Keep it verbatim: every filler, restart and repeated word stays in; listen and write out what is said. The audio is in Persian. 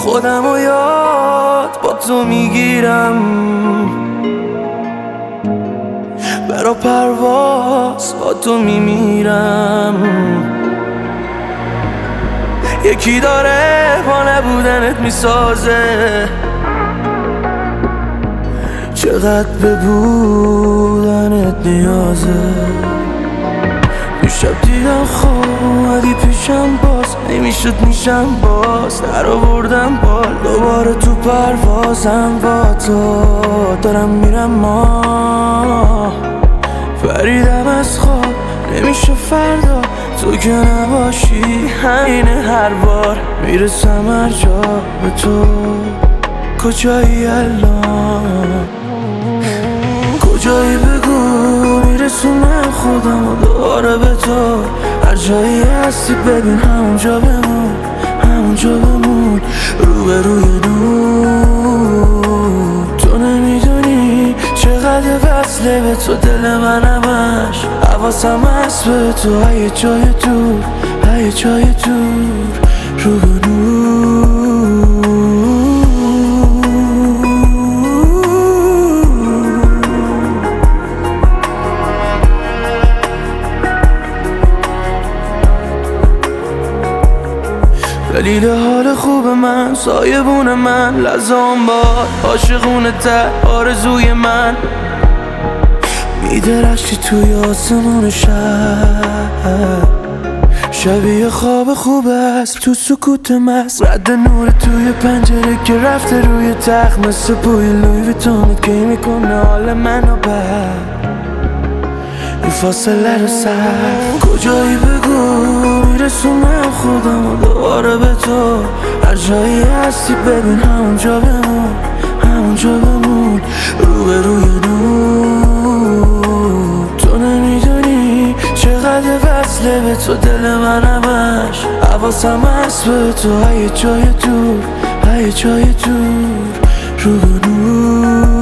خودم و یاد با تو میگیرم، برا پرواز با تو میمیرم. یکی داره با نبودنت میسازه، چقدر به بودنت نیازه. دیشب دیدم خواب اومدی پیشم، باز نمیشد میشم باز در آوردم بال. دوباره تو پروازم با تو دارم میرم، ما پریدم از خواب نمیشه فردا تو که نباشی. همینه هر بار میرسم هر جا به تو. کجایی الان؟ کجایی بگو میرسونم خودم و دوباره به تو. هر جایی هستی ببین همونجا بمون، همونجا بمون روبروی نور. تو نمیدونی چقدر وصله به تو دل من همش، حواسم هست به تو. های جای دور، های جای دور رو به نور. دلیل حال خوب من، سایبون من، لزام باد عاشقونه ته آرزوی من. میدرخشی توی آسمون شب، شبیه خواب خوب است تو سکوت مست. رد نور توی پنجره که رفته روی تخت، مثل بوی لوی ویتون که میکنه حال منو بد. این فاصله رو سخت کجایی بگو میرسونم خودم و دوباره به تو. هر جایی هستی ببین همونجا بمون، همونجا بمون روبروی نور. تو نمیدونی چقدر وصله به تو دل من همش، حواسم هست به تو. های جای دور، های جای دور رو به نور.